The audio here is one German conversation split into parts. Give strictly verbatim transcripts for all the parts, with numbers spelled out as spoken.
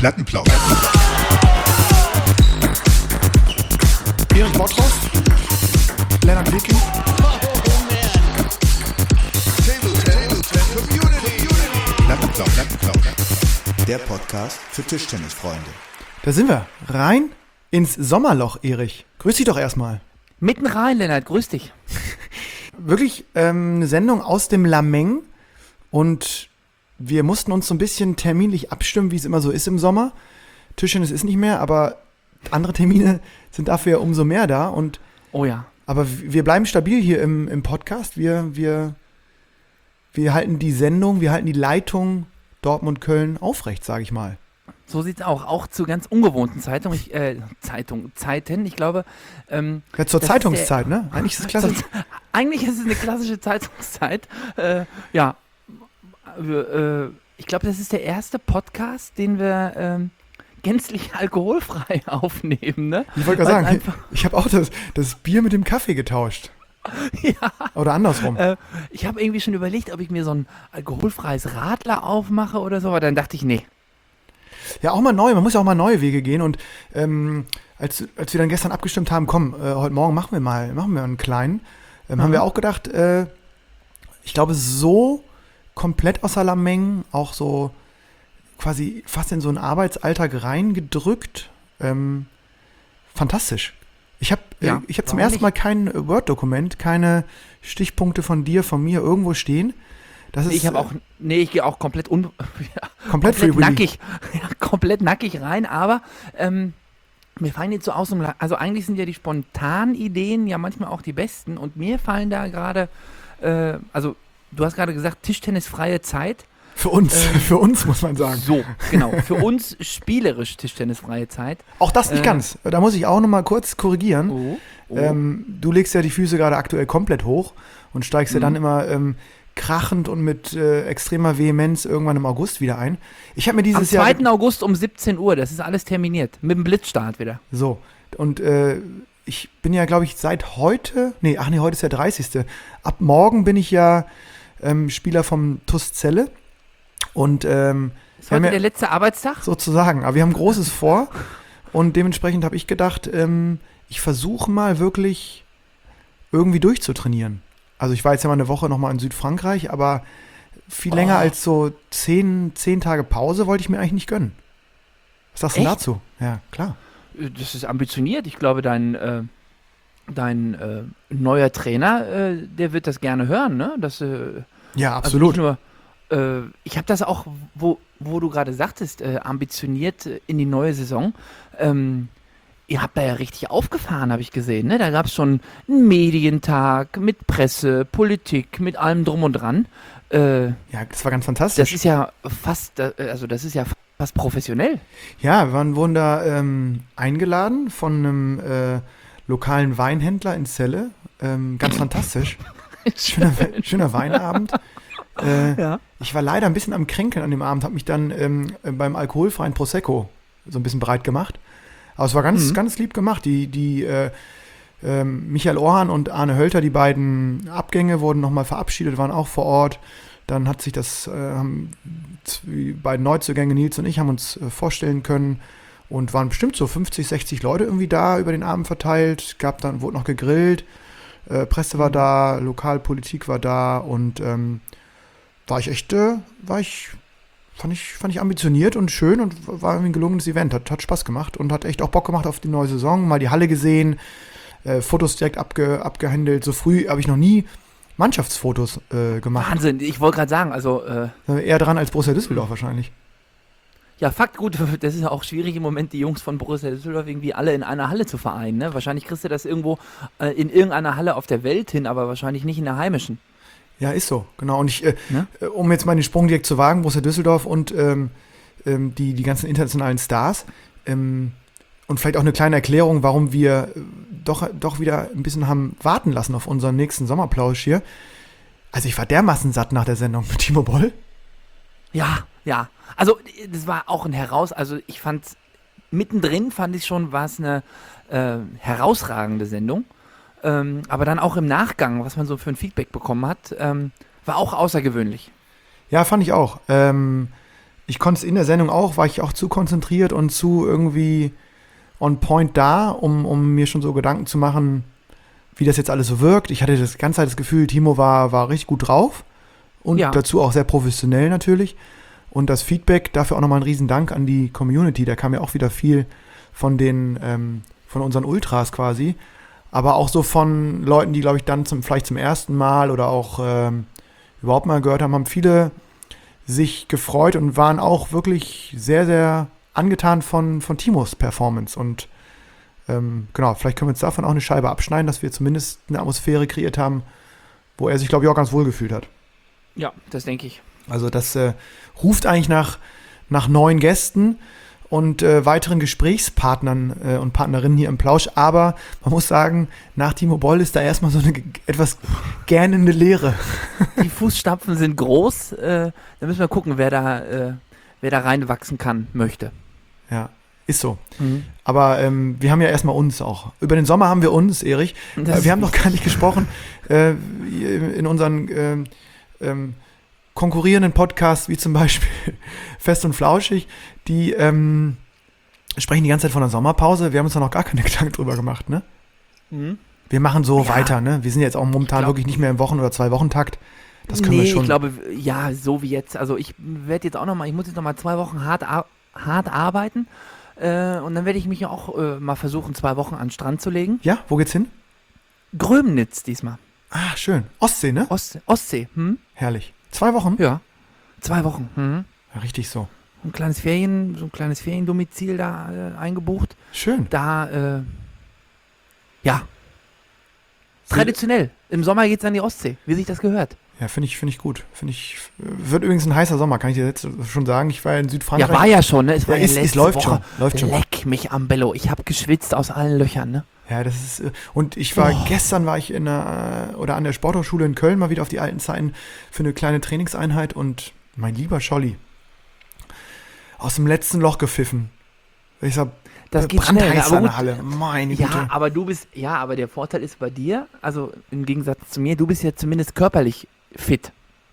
Plattenplausch. Erik Bottroff, Lennart Wilking. Plattenplausch, Plattenplausch. Der Podcast für Tischtennisfreunde. Da sind wir. Rein ins Sommerloch, Erich. Grüß dich doch erstmal. Mitten rein, Lennart, grüß dich. Wirklich ähm, eine Sendung aus dem Lameng. Und wir mussten uns so ein bisschen terminlich abstimmen, wie es immer so ist im Sommer. Tischtennis ist nicht mehr, aber andere Termine sind dafür umso mehr da. Und Oh ja. aber wir bleiben stabil hier im, im Podcast. Wir, wir, wir halten die Sendung, wir halten die Leitung Dortmund-Köln aufrecht, sage ich mal. So sieht's auch. Auch zu ganz ungewohnten Zeitungen. Ich, äh, Zeitung, Zeiten. Ich glaube. Ähm, Ja, zur das Zeitungszeit, ne? Eigentlich ist es klasse. ist der, eigentlich ist es eine klassische Zeitungszeit. Äh, ja. Äh, ich glaube, das ist der erste Podcast, den wir ähm, gänzlich alkoholfrei aufnehmen, ne? Ich wollte gerade Weil sagen, einfach- ich habe auch das, das Bier mit dem Kaffee getauscht. Ja. Oder andersrum. Äh, ich habe irgendwie schon überlegt, ob ich mir so ein alkoholfreies Radler aufmache oder so, aber dann dachte ich, nee. Ja, auch mal neu. Man muss ja auch mal neue Wege gehen. Und ähm, als, als wir dann gestern abgestimmt haben, komm, äh, heute Morgen machen wir mal, machen wir einen kleinen, ähm, haben Mhm. wir auch gedacht, äh, ich glaube, so komplett außer Lameng, auch so quasi fast in so einen Arbeitsalltag reingedrückt. Ähm, fantastisch. Ich habe Ja, äh, ich hab zum warum ersten nicht? Mal kein äh, Word-Dokument, keine Stichpunkte von dir, von mir irgendwo stehen. Das ist Ich habe äh, auch, nee, ich gehe auch komplett un, ja, komplett, komplett free willy. nackig, ja, komplett nackig rein, aber ähm, mir fallen jetzt so aus, dem La- also eigentlich sind ja die spontanen Ideen ja manchmal auch die besten und mir fallen da gerade, äh, also du hast gerade gesagt, tischtennisfreie Zeit. Für uns, Ähm, für uns muss man sagen. So, genau, für uns spielerisch tischtennisfreie Zeit. Auch das nicht Äh, ganz. Da muss ich auch noch mal kurz korrigieren. Oh, oh. Ähm, du legst ja die Füße gerade aktuell komplett hoch und steigst ja Mhm. dann immer ähm, krachend und mit äh, extremer Vehemenz irgendwann im August wieder ein. Ich habe mir Am dieses Jahr zweiten August um siebzehn Uhr, das ist alles terminiert, mit dem Blitzstart wieder. so und äh, ich bin ja, glaube ich, seit heute, nee, ach nee, heute ist der dreißigste Ab morgen bin ich ja ähm, Spieler vom T U S Celle und ähm, Ist wir haben heute ja- der letzte Arbeitstag? sozusagen. Aber wir haben Großes vor und dementsprechend habe ich gedacht, ähm, ich versuche mal wirklich irgendwie durchzutrainieren. Also ich war jetzt ja mal eine Woche nochmal in Südfrankreich, aber viel Oh. länger als so zehn, zehn Tage Pause wollte ich mir eigentlich nicht gönnen. Was sagst du denn Echt? dazu? Ja, klar. Das ist ambitioniert. Ich glaube, dein, äh, dein äh, neuer Trainer, äh, der wird das gerne hören, ne? Das, äh, Ja, also absolut. nicht nur, äh, ich habe das auch, wo, wo du gerade sagtest, äh, ambitioniert äh, in die neue Saison. Ähm, ihr habt da ja richtig aufgefahren, habe ich gesehen, ne? Da gab es schon einen Medientag mit Presse, Politik, mit allem drum und dran. Äh, Ja, das war ganz das fantastisch. ist ja fast, äh, also das ist ja fast professionell. Ja, wir waren, wurden da ähm, eingeladen von einem äh, lokalen Weinhändler in Celle. Ähm, ganz fantastisch. Schöner, schöner Weinabend. Äh, Ja. Ich war leider ein bisschen am Kränkeln an dem Abend, habe mich dann ähm, beim alkoholfreien Prosecco so ein bisschen breit gemacht. Aber es war ganz, Mhm. ganz lieb gemacht. Die, die äh, ähm, Michael Orhan und Arne Hölter, die beiden Abgänge, wurden nochmal verabschiedet, waren auch vor Ort. Dann hat sich das, äh, haben die beiden Neuzugänge, Nils und ich, haben uns äh, vorstellen können und waren bestimmt so fünfzig, sechzig Leute irgendwie da über den Abend verteilt. Gab dann, wurde noch gegrillt, äh, Presse war da, Lokalpolitik war da und ähm, war ich echt, äh, war ich, fand ich, fand ich ambitioniert und schön und war irgendwie ein gelungenes Event. Hat, hat Spaß gemacht und hat echt auch Bock gemacht auf die neue Saison. Mal die Halle gesehen, äh, Fotos direkt abge, abgehandelt. So früh habe ich noch nie Mannschaftsfotos äh, gemacht. Wahnsinn, ich wollte gerade sagen, also äh, Äh, Eher dran als Borussia Düsseldorf wahrscheinlich. ja, Fakt, gut, das ist ja auch schwierig im Moment, die Jungs von Borussia Düsseldorf irgendwie alle in einer Halle zu vereinen. Ne? Wahrscheinlich kriegst du das irgendwo äh, in irgendeiner Halle auf der Welt hin, aber wahrscheinlich nicht in der heimischen. Ja, ist so, genau. Und ich, äh, Ne? äh, um jetzt mal den Sprung direkt zu wagen, Borussia Düsseldorf und ähm, ähm, die, die ganzen internationalen Stars ähm, und vielleicht auch eine kleine Erklärung, warum wir äh, doch, doch wieder ein bisschen haben warten lassen auf unseren nächsten Sommerplausch hier. Also ich war dermaßen satt nach der Sendung mit Timo Boll. Ja, ja. Also das war auch ein Heraus, also ich fand mittendrin fand ich schon, war es eine äh, herausragende Sendung. Ähm, aber dann auch im Nachgang, was man so für ein Feedback bekommen hat, ähm, war auch außergewöhnlich. Ja, fand ich auch. Ähm, ich konnte es in der Sendung auch, war ich auch zu konzentriert und zu irgendwie on point da, um, um mir schon so Gedanken zu machen, wie das jetzt alles so wirkt. Ich hatte das ganze Zeit das Gefühl, Timo war, war richtig gut drauf und Ja. dazu auch sehr professionell natürlich. Und das Feedback, dafür auch nochmal ein Riesen Dank an die Community. Da kam ja auch wieder viel von den, ähm, von unseren Ultras quasi. Aber auch so von Leuten, die, glaube ich, dann zum, vielleicht zum ersten Mal oder auch ähm, überhaupt mal gehört haben, haben viele sich gefreut und waren auch wirklich sehr, sehr angetan von, von Timos Performance. Und ähm, genau, vielleicht können wir uns davon auch eine Scheibe abschneiden, dass wir zumindest eine Atmosphäre kreiert haben, wo er sich, glaube ich, auch ganz wohl gefühlt hat. Ja, das denke ich. Also das äh, ruft eigentlich nach, nach neuen Gästen und äh, weiteren Gesprächspartnern äh, und Partnerinnen hier im Plausch. Aber man muss sagen, nach Timo Boll ist da erstmal so eine g- etwas gähnende Leere. Die Fußstapfen sind groß. Äh, da müssen wir gucken, wer da, äh, wer da reinwachsen kann, möchte. Ja, ist so. Aber ähm, wir haben ja erstmal uns auch. Über den Sommer haben wir uns, Erich. Das Äh, wir haben noch gar nicht gesprochen äh, in unseren ähm, ähm, konkurrierenden Podcasts, wie zum Beispiel Fest und Flauschig, die ähm, sprechen die ganze Zeit von der Sommerpause. Wir haben uns da noch gar keine Gedanken drüber gemacht, ne? Mhm. Wir machen so Ja. weiter, ne? Wir sind jetzt auch momentan glaub- wirklich nicht mehr im Wochen- oder Zwei-Wochen-Takt. Das können nee, wir schon. ich glaube, ja, so wie jetzt. Also ich werde jetzt auch noch mal, ich muss jetzt noch mal zwei Wochen hart, ar- hart arbeiten äh, und dann werde ich mich auch äh, mal versuchen, zwei Wochen an den Strand zu legen. Ja, wo geht's hin? Gröbnitz diesmal. Ah, schön. Ostsee, ne? Ost, Ostsee. Hm? Herrlich. Zwei Wochen? Ja. Zwei Wochen. Mhm. Ja, richtig so. Ein kleines Ferien, so ein kleines Feriendomizil da äh, eingebucht. Schön. Da, äh, ja. Traditionell. Im Sommer geht's an die Ostsee, wie sich das gehört. Ja, finde ich, finde ich gut. Finde ich, wird übrigens ein heißer Sommer, kann ich dir jetzt schon sagen. Ich war in Südfrankreich. Ja, war ja schon, ne? Es war Ja, ja, ist- es letzte läuft Woche. schon, läuft schon. Leck mich am Bello. Ich habe geschwitzt aus allen Löchern, ne? Ja, das ist, äh, und ich war, Oh. gestern war ich in der, oder an der Sporthochschule in Köln mal wieder auf die alten Zeiten für eine kleine Trainingseinheit und mein lieber Scholli, aus dem letzten Loch gepfiffen. Ich sag, Das geht schnell. brandheiß Aber an gut, der Halle. Meine ja, Güte. aber du bist, ja, aber der Vorteil ist bei dir, also im Gegensatz zu mir, du bist ja zumindest körperlich fit.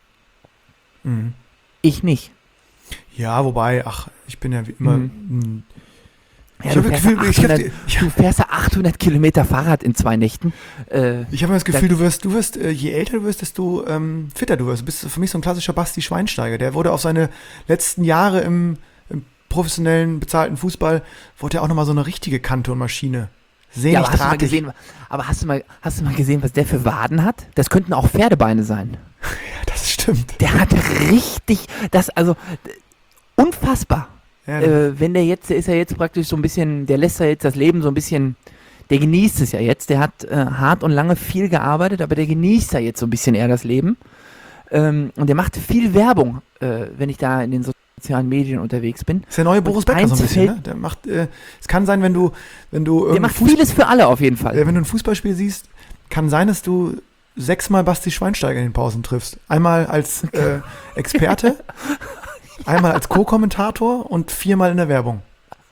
Mhm. Ich nicht. Ja, wobei, ach, ich bin ja wie immer. Mhm. mh, Ja, ich du, habe das fährst Gefühl, ich achthundert, hab, ich, du fährst ja achthundert Kilometer Fahrrad in zwei Nächten. Äh, ich habe das Gefühl, du wirst, du wirst, äh, je älter du wirst, desto ähm, fitter du wirst. Du bist für mich so ein klassischer Basti Schweinsteiger. Der wurde auf seine letzten Jahre im, im professionellen, bezahlten Fußball, wurde er auch nochmal so eine richtige Kante und Maschine. Sehnig, ja, aber hast du mal drahtig. gesehen, aber hast du mal, hast du mal gesehen, was der für Waden hat? Das könnten auch Pferdebeine sein. Ja, das stimmt. Der hat richtig, das, also, d- unfassbar. Ja, Äh, wenn der jetzt, der ist ja jetzt praktisch so ein bisschen, der lässt ja jetzt das Leben so ein bisschen, der genießt es ja jetzt. Der hat äh, hart und lange viel gearbeitet, aber der genießt ja jetzt so ein bisschen eher das Leben. Ähm, und der macht viel Werbung, äh, wenn ich da in den sozialen Medien unterwegs bin. ist der neue Boris Becker so ein eins bisschen, fällt- ne? Der macht, äh, es kann sein, wenn du, wenn du Der irgendein macht Fuß- vieles für alle auf jeden Fall. äh, wenn du ein Fußballspiel siehst, kann sein, dass du sechsmal Basti Schweinsteiger in den Pausen triffst. Einmal als äh, Experte, einmal als Co-Kommentator und viermal in der Werbung.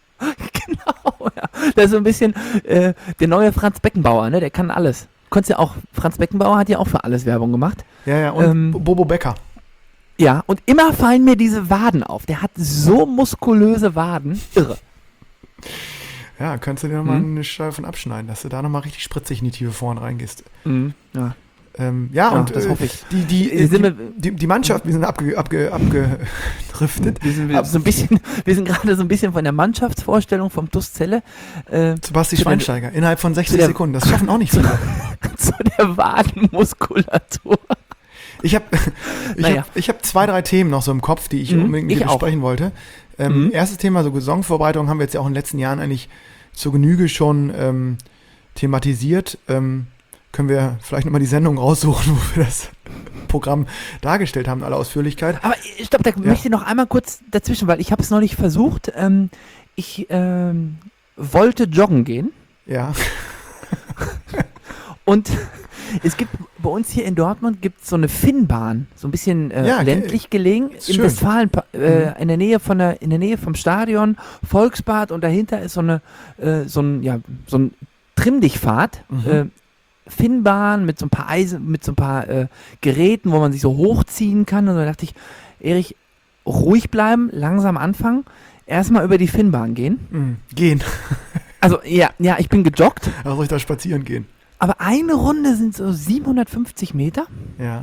Genau, ja. Das ist so ein bisschen äh, der neue Franz Beckenbauer, ne? Der kann alles. Konntest ja auch, Franz Beckenbauer hat ja auch für alles Werbung gemacht. Ja, ja, und Ähm, Bobo Becker. Ja, und immer fallen mir diese Waden auf. Der hat so muskulöse Waden. Irre. Ja, könntest du dir nochmal Hm? eine Scheibe von abschneiden, dass du da nochmal richtig spritzig in die Tiefe vorne reingehst. Mhm. Ja. Ähm, ja, Ja, und das äh, hoffe ich. Die, die, Äh, sind die, wir- die, die Mannschaft, wir sind abge, abge, abgedriftet. Wir sind, Ab- so ein bisschen, wir sind gerade so ein bisschen von der Mannschaftsvorstellung vom TuS Celle äh, Zu Basti zu der- Schweinsteiger, innerhalb von sechzig zu der- Sekunden. Das schaffen auch nicht viele. zu der Wadenmuskulatur. Ich habe ich Naja. hab, ich hab zwei, drei Themen noch so im Kopf, die ich Mhm, unbedingt mit ich dir auch. besprechen wollte. Ähm, Mhm. Erstes Thema, so Saisonvorbereitung haben wir jetzt ja auch in den letzten Jahren eigentlich zur Genüge schon ähm, thematisiert. Ähm, können wir vielleicht nochmal die Sendung raussuchen, wo wir das Programm dargestellt haben in aller Ausführlichkeit. Aber ich glaube, da möchte ich noch einmal kurz dazwischen, weil ich habe es noch nicht versucht. Ähm, ich ähm, wollte joggen gehen Ja, und es gibt bei uns hier in Dortmund gibt so eine Finnbahn, so ein bisschen äh, Ja, ländlich gelegen, ist in schön. Westfalen, äh, Mhm. in der Nähe von der, in der Nähe vom Stadion, Volksbad, und dahinter ist so eine, äh, so ein, ja, so ein Trimm-dich-Pfad, Mhm. äh, Finnbahn mit so ein paar Eisen, mit so ein paar äh, Geräten, wo man sich so hochziehen kann. Und da dachte ich, Erich, ruhig bleiben, langsam anfangen, erstmal über die Finnbahn gehen. Mhm. Gehen. Also, ja, ja, ich bin gejoggt, Also soll ich da spazieren gehen? aber eine Runde sind so siebenhundertfünfzig Meter. Ja.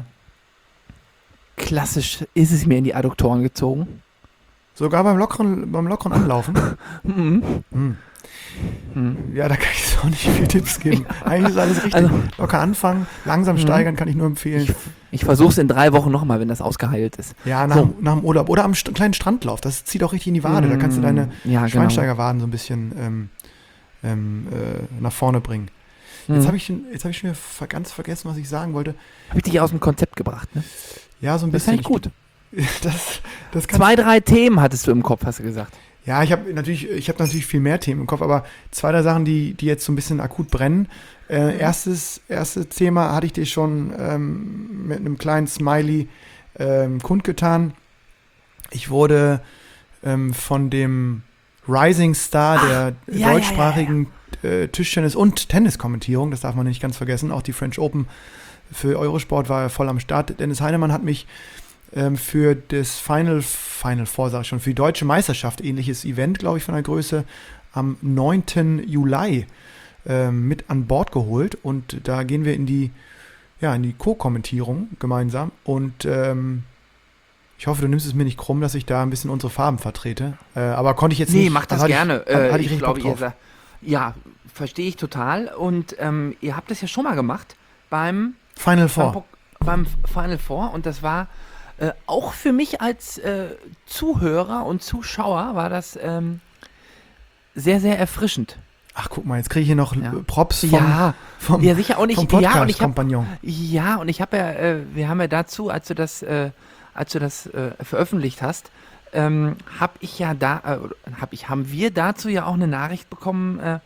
Klassisch ist es mir in die Adduktoren gezogen. Sogar beim lockeren, beim lockeren Anlaufen? Mhm. Mhm. Mhm. Ja, da kann ich so nicht viel Tipps geben. Eigentlich ist alles richtig. Also- Locker anfangen, langsam Mhm. steigern, kann ich nur empfehlen. Ich, ich versuche es in drei Wochen nochmal, wenn das ausgeheilt ist. Ja, nach, So. dem- nach dem Urlaub. Oder am St kleinen Strandlauf. Das zieht auch richtig in die Wade. Da kannst du deine ja, genau. Schweinsteigerwaden so ein bisschen ähm, ähm, äh, nach vorne bringen. Jetzt Mhm. habe ich, schon- jetzt hab ich schon wieder ver ganz vergessen, was ich sagen wollte. Hab ich dich aus dem Konzept gebracht, ne? Ja, so ein Das bisschen. fand ich gut. Das, das kann Zwei, drei Themen hattest du im Kopf, hast du gesagt. Ja, ich habe natürlich, ich habe natürlich viel mehr Themen im Kopf, aber zwei der Sachen, die, die jetzt so ein bisschen akut brennen. Äh, erstes, erstes Thema hatte ich dir schon ähm, mit einem kleinen Smiley ähm, kundgetan. Ich wurde ähm, von dem Rising Star der ja, deutschsprachigen Äh, Tischtennis- und Tenniskommentierung, das darf man nicht ganz vergessen. Auch die French Open für Eurosport war ja voll am Start. Dennis Heinemann hat mich ähm, für das Final, Final Four, sag ich schon, für die Deutsche Meisterschaft, ähnliches Event, glaube ich, von der Größe, am neunten Juli ähm, mit an Bord geholt. Und da gehen wir in die, ja, in die Co-Kommentierung gemeinsam. Und ähm, ich hoffe, du nimmst es mir nicht krumm, dass ich da ein bisschen unsere Farben vertrete. Äh, aber konnte ich jetzt Nee, nicht. mach das hatte gerne. Ich, hatte, hatte Äh, ich richtig glaube, Bock ihr drauf. sa- ja, verstehe ich total. Und ähm, ihr habt das ja schon mal gemacht beim, Final beim, Four. Pok- beim Final Four. Und das war äh, auch für mich als äh, Zuhörer und Zuschauer war das ähm, sehr, sehr erfrischend. Ach, guck mal, jetzt kriege ich hier noch Ja. Props vom, ja, vom, ja, sicher. Und ich, vom ja, und ich habe Podcast-Kompagnon. Ja, und ich habe ja, äh, wir haben ja dazu, als du das, äh, als du das äh, veröffentlicht hast, ähm, habe ich ja da, äh, hab ich, haben wir dazu ja auch eine Nachricht bekommen. Äh,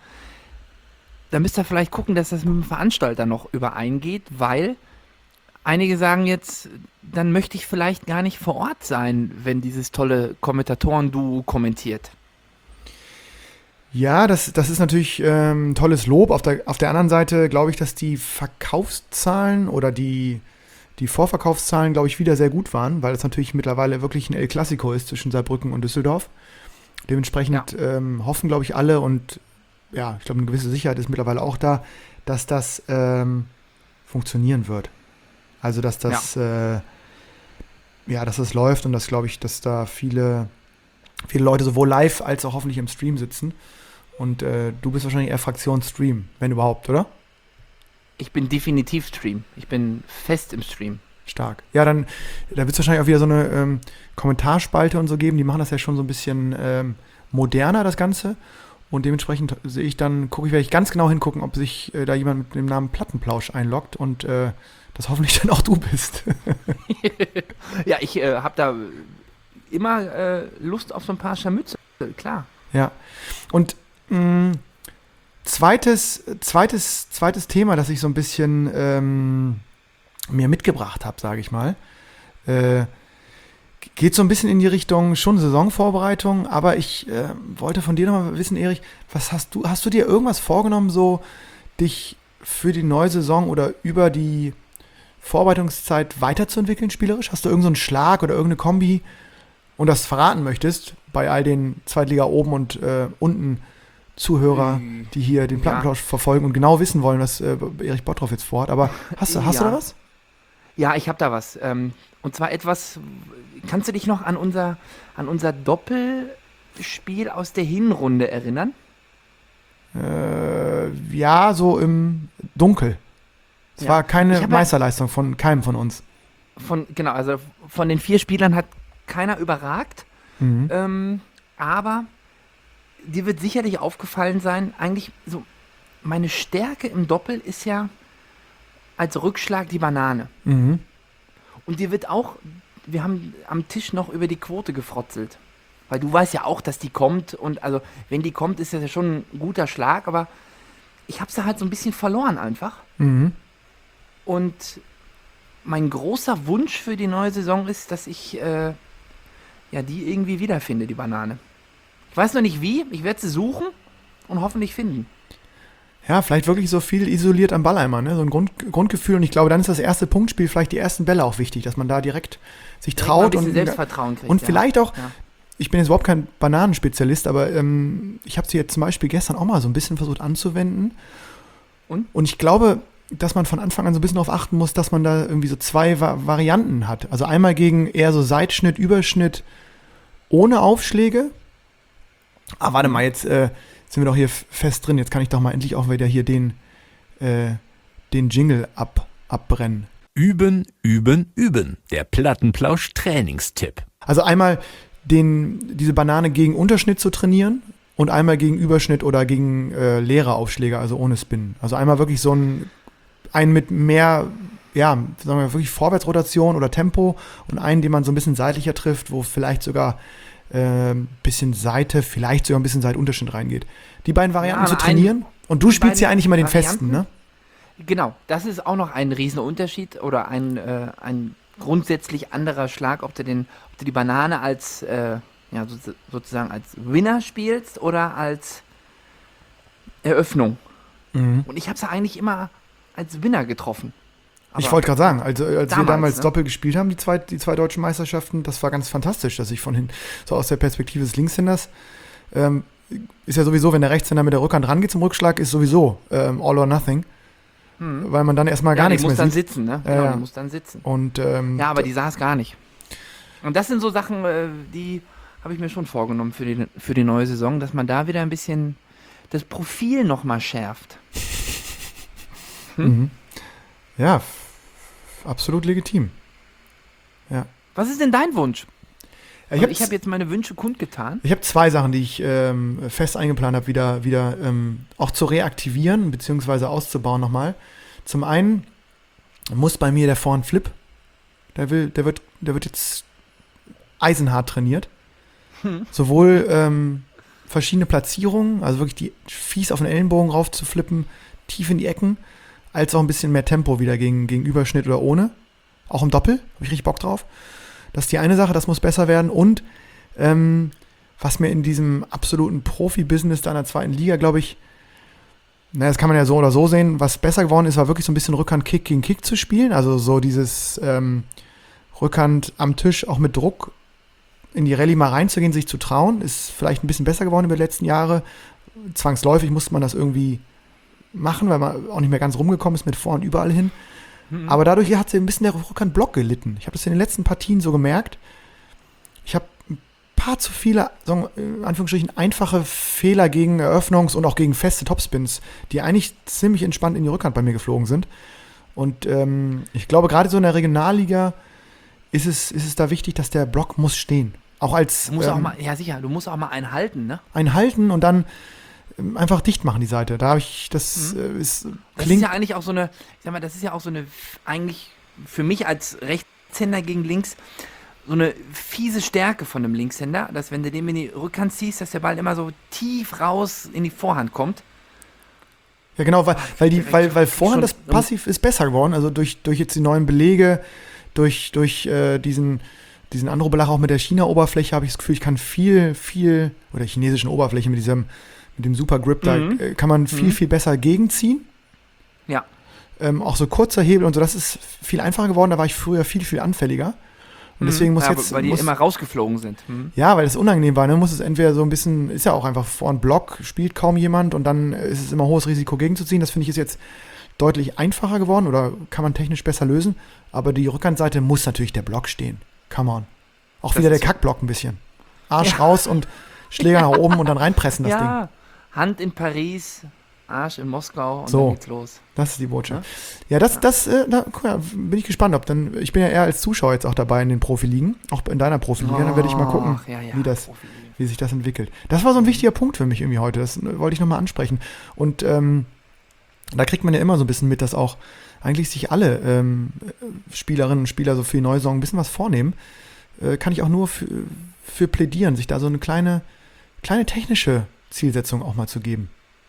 da müsst ihr vielleicht gucken, dass das mit dem Veranstalter noch übereingeht, weil einige sagen jetzt, dann möchte ich vielleicht gar nicht vor Ort sein, wenn dieses tolle Kommentatoren-Duo kommentiert. Ja, das, das ist natürlich ähm, tolles Lob. Auf der, auf der anderen Seite glaube ich, dass die Verkaufszahlen oder die, die Vorverkaufszahlen, glaube ich, wieder sehr gut waren, weil es natürlich mittlerweile wirklich ein El Clasico ist zwischen Saarbrücken und Düsseldorf. Dementsprechend ähm, hoffen, glaube ich, alle und ja, ich glaube, eine gewisse Sicherheit ist mittlerweile auch da, dass das ähm, funktionieren wird. Also, dass das, ja. Äh, ja, dass das läuft und dass, glaube ich, dass da viele, viele Leute sowohl live als auch hoffentlich im Stream sitzen. Und äh, du bist wahrscheinlich eher Fraktion Stream, wenn überhaupt, oder? Ich bin definitiv Stream. Ich bin fest im Stream. Stark. Ja, dann da wird es wahrscheinlich auch wieder so eine ähm, Kommentarspalte und so geben. Die machen das ja schon so ein bisschen ähm, moderner, das Ganze. Und dementsprechend sehe ich dann, gucke ich, werde ich ganz genau hingucken, ob sich äh, da jemand mit dem Namen Plattenplausch einloggt und äh, das hoffentlich dann auch du bist. Ja, ich äh, habe da immer äh, Lust auf so ein paar Scharmützel, klar. Ja. Und mh, zweites, zweites, zweites Thema, das ich so ein bisschen ähm, mir mitgebracht habe, sage ich mal, äh, geht so ein bisschen in die Richtung schon Saisonvorbereitung, aber ich äh, wollte von dir nochmal wissen, Erich, was hast du, hast du dir irgendwas vorgenommen, so dich für die neue Saison oder über die Vorbereitungszeit weiterzuentwickeln spielerisch? Hast du irgendeinen so Schlag oder irgendeine Kombi und das verraten möchtest bei all den Zweitliga oben und äh, unten Zuhörer, Mm, die hier den Plattenplausch ja. verfolgen und genau wissen wollen, was äh, Erich Bottroff jetzt vorhat. Aber hast du, hast Ja. du da was? Ja, ich habe da was. Ähm, und zwar etwas, kannst du dich noch an unser, an unser Doppelspiel aus der Hinrunde erinnern? Äh, ja, so im Dunkel. Es Ja. war keine Ich hab ja- Meisterleistung von keinem von uns. Von, genau, also von den vier Spielern hat keiner überragt. Mhm. Ähm, aber dir wird sicherlich aufgefallen sein, eigentlich so, meine Stärke im Doppel ist ja als Rückschlag die Banane. Mhm. Und dir wird auch, wir haben am Tisch noch über die Quote gefrotzelt. Weil du weißt ja auch, dass die kommt. Und also, wenn die kommt, ist das ja schon ein guter Schlag. Aber ich habe sie halt so ein bisschen verloren einfach. Mhm. Und mein großer Wunsch für die neue Saison ist, dass ich äh, ja die irgendwie wiederfinde, die Banane. Ich weiß noch nicht wie. Ich werde sie suchen und hoffentlich finden. Ja, vielleicht wirklich so viel isoliert am Ball einmal, ne? So ein Grund, Grundgefühl. Und ich glaube, dann ist das erste Punktspiel vielleicht die ersten Bälle auch wichtig, dass man da direkt sich Direkt mal ein traut bisschen und Selbstvertrauen kriegt. und ja. vielleicht auch, Ja. ich bin jetzt überhaupt kein Bananenspezialist, aber ähm, ich habe sie jetzt zum Beispiel gestern auch mal so ein bisschen versucht anzuwenden. Und? Und ich glaube, dass man von Anfang an so ein bisschen darauf achten muss, dass man da irgendwie so zwei Va- Varianten hat. Also einmal gegen eher so Seitschnitt, Überschnitt ohne Aufschläge. Ah, warte mal, jetzt äh, sind wir doch hier f- fest drin. Jetzt kann ich doch mal endlich auch wieder hier den, äh, den Jingle ab, abbrennen. Üben, üben, üben. Der Plattenplausch-Trainingstipp. Also einmal den, diese Banane gegen Unterschnitt zu trainieren und einmal gegen Überschnitt oder gegen äh, leere Aufschläge, also ohne Spin. Also einmal wirklich so ein, einen mit mehr, ja, sagen wir wirklich Vorwärtsrotation oder Tempo und einen, den man so ein bisschen seitlicher trifft, wo vielleicht sogar äh, ein bisschen Seite, vielleicht sogar ein bisschen Seitunterschnitt reingeht. Die beiden Varianten Ja, zu ein- trainieren. Und du spielst ja beiden eigentlich immer den Varianten? festen, ne? Genau, das ist auch noch ein Riesenunterschied oder ein, äh, ein grundsätzlich anderer Schlag, ob du, den, ob du die Banane als, äh, ja, so, sozusagen als Winner spielst oder als Eröffnung. Mhm. Und ich habe es ja eigentlich immer als Winner getroffen. Ich Aber- wollte gerade sagen, also als wir Damals, damals ne? Doppel gespielt haben, die zwei, die zwei deutschen Meisterschaften, das war ganz fantastisch, dass ich von hinten, so aus der Perspektive des Linkshänders, ähm, ist ja sowieso, wenn der Rechtshänder mit der Rückhand rangeht zum Rückschlag, ist sowieso ähm, all or nothing, Hm. weil man dann erstmal gar ja, nichts die muss mehr dann sieht. sitzen, ne? Ja, Genau, ja. die muss dann sitzen. Und ähm, Ja, aber die saß gar nicht. Und das sind so Sachen, äh, die habe ich mir schon vorgenommen für die, für die neue Saison, dass man da wieder ein bisschen das Profil nochmal schärft. mhm. ja, f- absolut legitim. Was ist denn dein Wunsch? Ja, Ich, ich habe ich habe jetzt meine Wünsche kundgetan. Ich habe zwei Sachen, die ich ähm, fest eingeplant habe, wieder, wieder ähm, auch zu reaktivieren bzw. auszubauen nochmal. Zum einen muss bei mir der Vorhand-Flip, der, will, der, wird, der wird jetzt eisenhart trainiert. Hm. Sowohl ähm, verschiedene Platzierungen, also wirklich die fies auf den Ellenbogen rauf zu flippen, tief in die Ecken, als auch ein bisschen mehr Tempo wieder gegen, gegen Überschnitt oder ohne. Auch im Doppel, habe ich richtig Bock drauf. Das ist die eine Sache, das muss besser werden. Und ähm, was mir in diesem absoluten Profi-Business da in der zweiten Liga, glaube ich, naja, das kann man ja so oder so sehen, was besser geworden ist, war wirklich so ein bisschen Rückhand-Kick gegen Kick zu spielen. Also so dieses ähm, Rückhand am Tisch auch mit Druck in die Rallye mal reinzugehen, sich zu trauen, ist vielleicht ein bisschen besser geworden über die letzten Jahre. Zwangsläufig musste man das irgendwie machen, weil man auch nicht mehr ganz rumgekommen ist mit vor und überall hin. Aber dadurch hat sie ein bisschen der Rückhand-Block gelitten. Ich habe das in den letzten Partien so gemerkt. Ich habe ein paar zu viele, sagen wir, in Anführungsstrichen, einfache Fehler gegen Eröffnungs- und auch gegen feste Topspins, die eigentlich ziemlich entspannt in die Rückhand bei mir geflogen sind. Und ähm, ich glaube, gerade so in der Regionalliga ist es, ist es da wichtig, dass der Block muss stehen. Auch als Du musst auch ähm, mal, ja sicher, du musst auch mal einen halten, ne? ein Halten und dann ähm, einfach dicht machen die Seite. Da habe ich, das Mhm. äh, ist, Das klingt ist ja eigentlich auch so eine, ich sag mal, das ist ja auch so eine, eigentlich für mich als Rechtshänder gegen links, so eine fiese Stärke von einem Linkshänder, dass wenn du den in die Rückhand ziehst, dass der Ball immer so tief raus in die Vorhand kommt. Ja, genau, weil, weil, die, direkt weil, schon- weil Vorhand das schon- Passiv ist besser geworden, also durch, durch jetzt die neuen Belege, durch, durch äh, diesen, diesen Andro-Belach auch mit der China-Oberfläche habe ich das Gefühl, ich kann viel, viel, oder chinesischen Oberfläche mit diesem, mit dem Super Grip, da Mhm. äh, kann man viel, Mhm. viel besser gegenziehen. Ja. Ähm, auch so kurzer Hebel und so, das ist viel einfacher geworden, da war ich früher viel, viel anfälliger. Und deswegen muss ja, jetzt. Weil die muss, immer rausgeflogen sind. Mhm. ja, weil es unangenehm war, ne? Muss es entweder so ein bisschen, ist ja auch einfach vor ein Block, spielt kaum jemand und dann ist es immer hohes Risiko gegenzuziehen. Das finde ich ist jetzt deutlich einfacher geworden oder kann man technisch besser lösen. Aber die Rückhandseite muss natürlich der Block stehen. Come on. Auch Das wieder der ist so. Kackblock ein bisschen. Arsch Ja. raus und Schläger nach oben und dann reinpressen das Ding. Ja, Hand in Paris, Arsch in Moskau und So. dann geht's los. Das ist die Botschaft. Ja, das, das, äh, da guck mal, bin ich gespannt, ob dann, ich bin ja eher als Zuschauer jetzt auch dabei in den Profiligen, auch in deiner Profiliga, dann werde ich mal gucken, Ach, ja, ja, wie das, Profiligen. wie sich das entwickelt. Das war so ein wichtiger Punkt für mich irgendwie heute, das äh, wollte ich nochmal ansprechen. Und ähm, da kriegt man ja immer so ein bisschen mit, dass auch eigentlich sich alle ähm, Spielerinnen und Spieler so für die neue Saison ein bisschen was vornehmen. Äh, kann ich auch nur für, für plädieren, sich da so eine kleine, kleine technische Zielsetzung auch mal zu geben.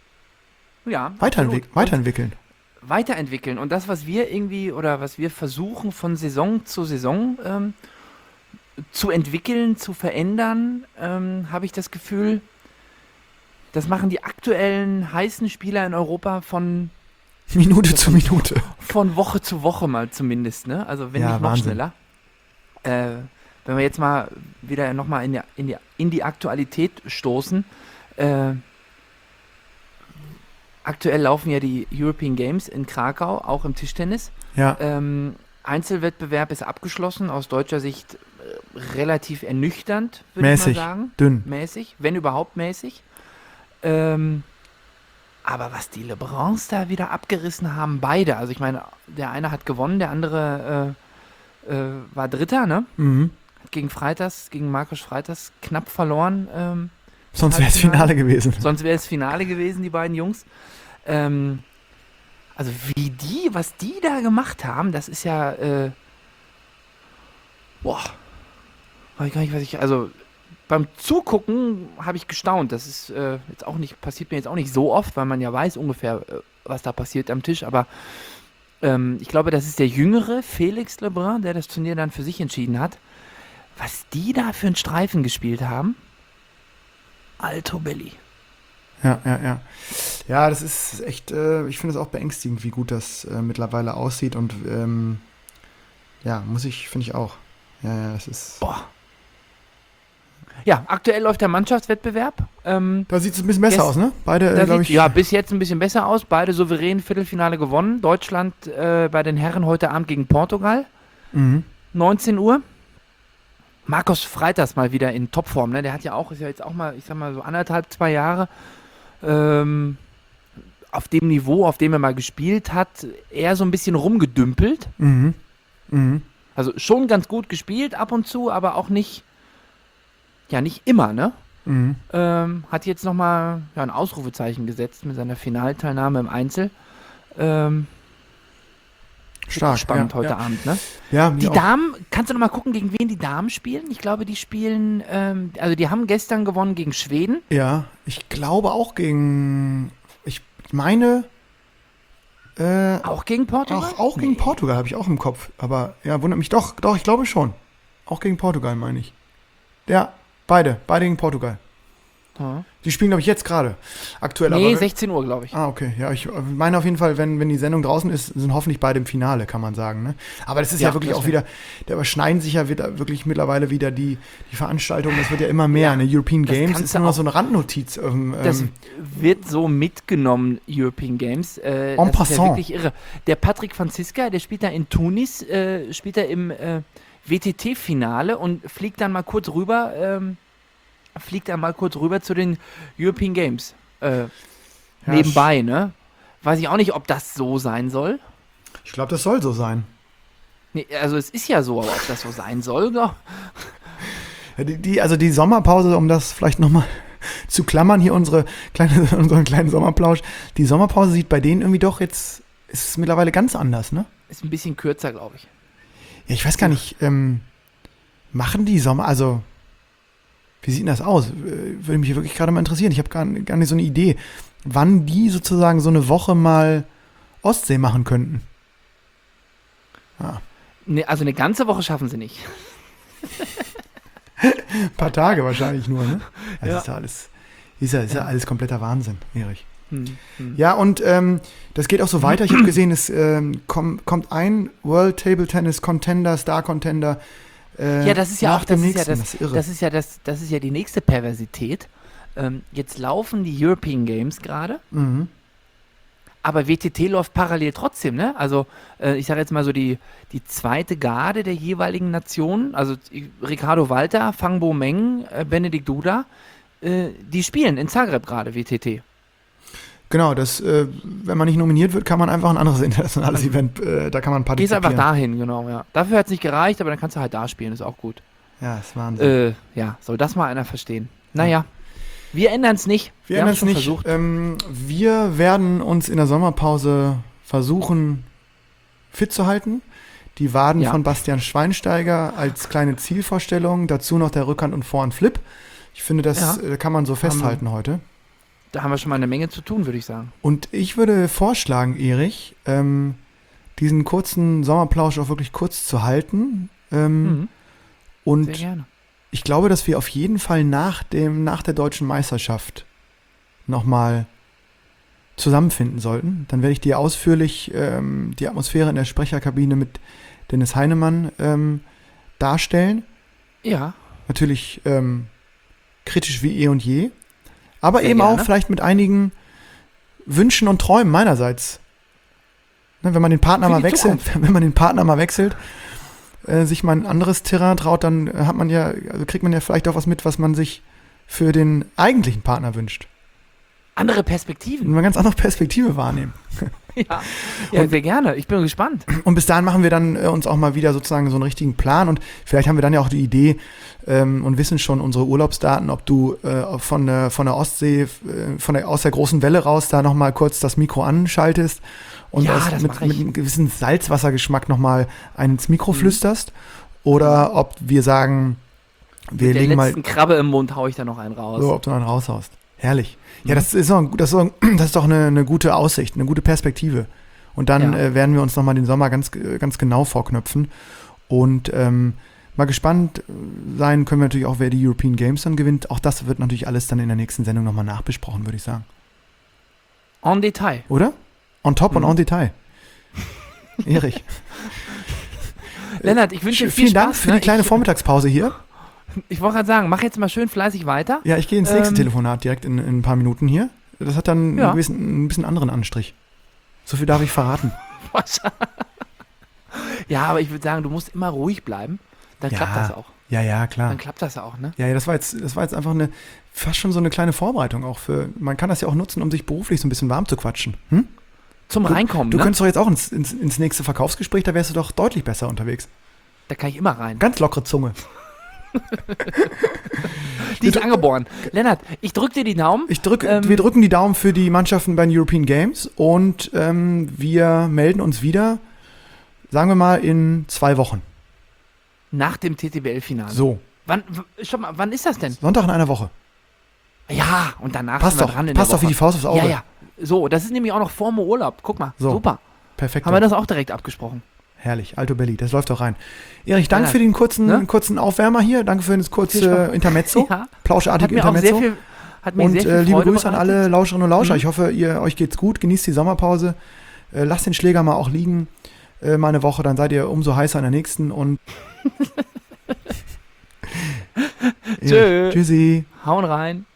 Ja, Weiterentwick absolut. weiterentwickeln. Und weiterentwickeln. Und das, was wir irgendwie oder was wir versuchen von Saison zu Saison ähm, zu entwickeln, zu verändern, ähm, habe ich das Gefühl, das machen die aktuellen heißen Spieler in Europa von, Minute zu Minute. von Woche zu Woche mal zumindest, ne? Also wenn Ja, nicht noch Wahnsinn. schneller. Äh, wenn wir jetzt mal wieder nochmal in, die- in, die, in die Aktualität stoßen. Äh, aktuell laufen ja die European Games in Krakau, auch im Tischtennis. Ja, Ähm, Einzelwettbewerb ist abgeschlossen, aus deutscher Sicht äh, relativ ernüchternd, würde ich mal mäßig, sagen. dünn. Mäßig, wenn überhaupt mäßig. Ähm, aber was die LeBrons da wieder abgerissen haben, beide. Also ich meine, der eine hat gewonnen, der andere äh, äh, war Dritter, ne? Mhm. Hat gegen Freitas, gegen Markus Freitas knapp verloren. Ähm, Sonst wäre es Halbfinale. Finale gewesen. sonst wäre es Finale gewesen, die beiden Jungs. Ähm, also wie die, was die da gemacht haben, das ist ja, äh, boah, weiß ich gar nicht, was ich, also beim Zugucken habe ich gestaunt. Das ist äh, jetzt auch nicht, passiert mir jetzt auch nicht so oft, weil man ja weiß ungefähr, äh, was da passiert am Tisch, aber ähm, ich glaube, das ist der jüngere Felix Lebrun, der das Turnier dann für sich entschieden hat. Was die da für einen Streifen gespielt haben, Alto Belli. Ja, ja, ja. Ja, das ist echt, äh, ich finde es auch beängstigend, wie gut das äh, mittlerweile aussieht und ähm, ja, muss ich, finde ich auch. Ja, ja, das ist. Boah. Ja, aktuell läuft der Mannschaftswettbewerb. Ähm, Da sieht es ein bisschen besser Yes. aus, ne? Beide, da äh, glaube sieht, ich. ja, bis jetzt ein bisschen besser aus. Beide souverän Viertelfinale gewonnen. Deutschland äh, bei den Herren heute Abend gegen Portugal. Mhm. neunzehn Uhr. Markus Freitas mal wieder in Topform. Ne? Der hat ja auch, ist ja jetzt auch mal, ich sag mal so anderthalb, zwei Jahre ähm, auf dem Niveau, auf dem er mal gespielt hat, eher so ein bisschen rumgedümpelt. Mhm. Mhm. Also schon ganz gut gespielt ab und zu, aber auch nicht, ja nicht immer, ne? Mhm. Ähm, hat jetzt nochmal ja, ein Ausrufezeichen gesetzt mit seiner Finalteilnahme im Einzel. Ähm, Stark. spannend ja, heute ja. Abend, ne? Ja, Die mir auch. Damen, kannst du noch mal gucken, gegen wen die Damen spielen? Ich glaube, die spielen, ähm, also die haben gestern gewonnen gegen Schweden. Ja, ich glaube auch gegen. Ich meine. Äh, Auch gegen Portugal? auch, auch gegen Nee. Portugal habe ich auch im Kopf. Aber ja, wundert mich doch. Doch, ich glaube schon. Auch gegen Portugal, meine ich. Ja, beide. Beide gegen Portugal. Ja. Die spielen, glaube ich, jetzt gerade. Aktuell Nee, aber. sechzehn Uhr, glaube ich. Ah, okay. Ja, ich meine auf jeden Fall, wenn, wenn die Sendung draußen ist, sind hoffentlich beide im Finale, kann man sagen. Ne? Aber das ist ja, Ja, wirklich das auch wär- wieder, da überschneiden sich ja wieder, wirklich mittlerweile wieder die, die Veranstaltungen. Das wird ja immer mehr. Ne? European das Games kannst ist du nur noch auch- so eine Randnotiz. Ähm, Das ähm, wird so mitgenommen, European Games. Äh, En das ist ja passant. wirklich irre. Der Patrick Franziska, der spielt da in Tunis, äh, spielt da im äh, W T T-Finale und fliegt dann mal kurz rüber, ähm, fliegt dann mal kurz rüber zu den European Games. Äh, nebenbei, ne? Weiß ich auch nicht, ob das so sein soll. ich glaube, das soll so sein. Nee, also es ist ja so, aber ob das so sein soll, glaub, Ja, die, die, also die Sommerpause, um das vielleicht nochmal zu klammern, hier unsere kleine, unseren kleinen Sommerplausch. Die Sommerpause sieht bei denen irgendwie doch jetzt, ist es mittlerweile ganz anders, ne? ist ein bisschen kürzer, glaube ich. Ja, ich weiß gar nicht, ähm, machen die Sommer, also wie sieht denn das aus? Äh, Würde mich wirklich gerade mal interessieren. Ich habe gar, gar nicht so eine Idee, wann die sozusagen so eine Woche mal Ostsee machen könnten. Nee, also eine ganze Woche schaffen sie nicht. Ein paar Tage wahrscheinlich nur, ne? Das Ja. ist ja alles, ist ja, ist ja Ja. alles kompletter Wahnsinn, Erich. Hm, hm. Ja, und ähm, das geht auch so weiter. Ich habe gesehen, es ähm, komm, kommt ein World Table Tennis Contender, Star Contender. Äh, Ja, das ist ja nach auch, das dem ist ja nächsten. das, das ist irre. das ist ja das, das ist ja die nächste Perversität. Ähm, jetzt laufen die European Games gerade, mhm. aber W T T läuft parallel trotzdem, ne? Also äh, ich sage jetzt mal so die, die zweite Garde der jeweiligen Nationen, also i- Ricardo Walter, Fangbo Meng, äh, Benedikt Duda, äh, die spielen in Zagreb gerade W T T. Genau, das, äh, wenn man nicht nominiert wird, kann man einfach ein anderes internationales Event, äh, da kann man Gehst partizipieren. einfach dahin, genau, ja. Dafür hat es nicht gereicht, aber dann kannst du halt da spielen, ist auch gut. Ja, ist Wahnsinn. Äh, ja, soll das mal einer verstehen. Naja, wir ändern es nicht. wir ändern haben's es schon nicht. versucht. Ähm, wir werden uns in der Sommerpause versuchen, fit zu halten. Die Waden Ja. von Bastian Schweinsteiger als kleine Zielvorstellung, dazu noch der Rückhand- und Vorhand-Flip. Ich finde, das Ja. äh, kann man so festhalten heute. Da haben wir schon mal eine Menge zu tun, würde ich sagen. Und ich würde vorschlagen, Erich, ähm, diesen kurzen Sommerplausch auch wirklich kurz zu halten. Ähm, Mhm. Sehr und gerne. ich glaube, dass wir auf jeden Fall nach dem, nach der deutschen Meisterschaft nochmal zusammenfinden sollten, dann werde ich dir ausführlich ähm, die Atmosphäre in der Sprecherkabine mit Dennis Heinemann ähm, darstellen. Ja. Natürlich ähm, kritisch wie eh und je, aber Sehr eben gerne. auch vielleicht mit einigen Wünschen und Träumen meinerseits. Ne, wenn man den Partner Für mal die wechselt, wenn man den Partner mal wechselt, äh, sich mal ein anderes Terrain traut, dann hat man ja, also kriegt man ja vielleicht auch was mit, was man sich für den eigentlichen Partner wünscht. Andere Und Perspektiven. eine ganz andere Perspektive wahrnehmen. Ja, ja sehr gerne. Ich bin gespannt. Und bis dahin machen wir dann äh, uns auch mal wieder sozusagen so einen richtigen Plan und vielleicht haben wir dann ja auch die Idee ähm, und wissen schon unsere Urlaubsdaten, ob du äh, von, der, von der Ostsee, äh, von der, aus der großen Welle raus da nochmal kurz das Mikro anschaltest und Ja, aus, das mit, mach ich. mit einem gewissen Salzwassergeschmack nochmal ins Mikro flüsterst oder ob wir sagen, wir Mit der legen mal letzten Krabbe im Mund haue ich da noch einen raus. so, ob du dann raushaust. Herrlich. Ja, Mhm. das ist, doch, ein- das ist, doch, das ist doch eine, eine gute Aussicht, eine gute Perspektive. Und dann Ja. äh, werden wir uns nochmal den Sommer ganz, ganz genau vorknöpfen. Und ähm, mal gespannt sein können wir natürlich auch, wer die European Games dann gewinnt. Auch das wird natürlich alles dann in der nächsten Sendung nochmal nachbesprochen, würde ich sagen. En Detail. Oder? On top und Mhm. on Detail. Erich. Lennart, ich wünsche dir viel Vielen Dank Spaß, für die ne? kleine ich, Vormittagspause hier. Ich wollte gerade sagen, mach jetzt mal schön fleißig weiter. Ja, ich gehe ins nächste Ähm, Telefonat direkt in, in ein paar Minuten hier. Das hat dann Ja. ein, bisschen, ein bisschen anderen Anstrich. So viel darf ich verraten. Ja, aber ich würde sagen, du musst immer ruhig bleiben. Dann Ja. klappt das auch. Ja, ja, klar. Dann klappt das auch, ne? Ja, ja, das war jetzt, das war jetzt einfach eine, fast schon so eine kleine Vorbereitung auch für, man kann das ja auch nutzen, um sich beruflich so ein bisschen warm zu quatschen. Hm? Zum Reinkommen, Du ne? könntest doch jetzt auch ins, ins, ins nächste Verkaufsgespräch, da wärst du doch deutlich besser unterwegs. Da kann ich immer rein. Ganz lockere Zunge. Die ist angeboren. Lennart, ich drück dir die Daumen. Ich drück, Ähm, wir drücken die Daumen für die Mannschaften bei den European Games und ähm, wir melden uns wieder, sagen wir mal, in zwei Wochen. Nach dem T T B L-Finale. So, Wann, w- schon mal, wann ist das denn? Sonntag in einer Woche. Ja, und danach Passt sind wir doch, dran in passt der doch wie Woche. die Faust aufs Auge. Ja, ja. So, das ist nämlich auch noch vor dem Urlaub. Guck mal, So. super. Perfekt. Haben wir das auch direkt abgesprochen. Herrlich, Alto Belli, das läuft doch rein. Erich, danke Ja, für den kurzen, ne? kurzen Aufwärmer hier, danke für das Viel kurze Spaß. Intermezzo, Ja. Hat plauschartige mir auch Intermezzo. sehr viel, hat mir Und sehr viel äh, liebe Freude Grüße an bereitet. alle Lauscherinnen und Lauscher. Mhm. Ich hoffe, ihr, euch geht's gut. Genießt die Sommerpause. Äh, lasst den Schläger mal auch liegen. Äh, mal eine Woche, dann seid ihr umso heißer in der nächsten. Und Tschö. Tschüssi. Hauen rein.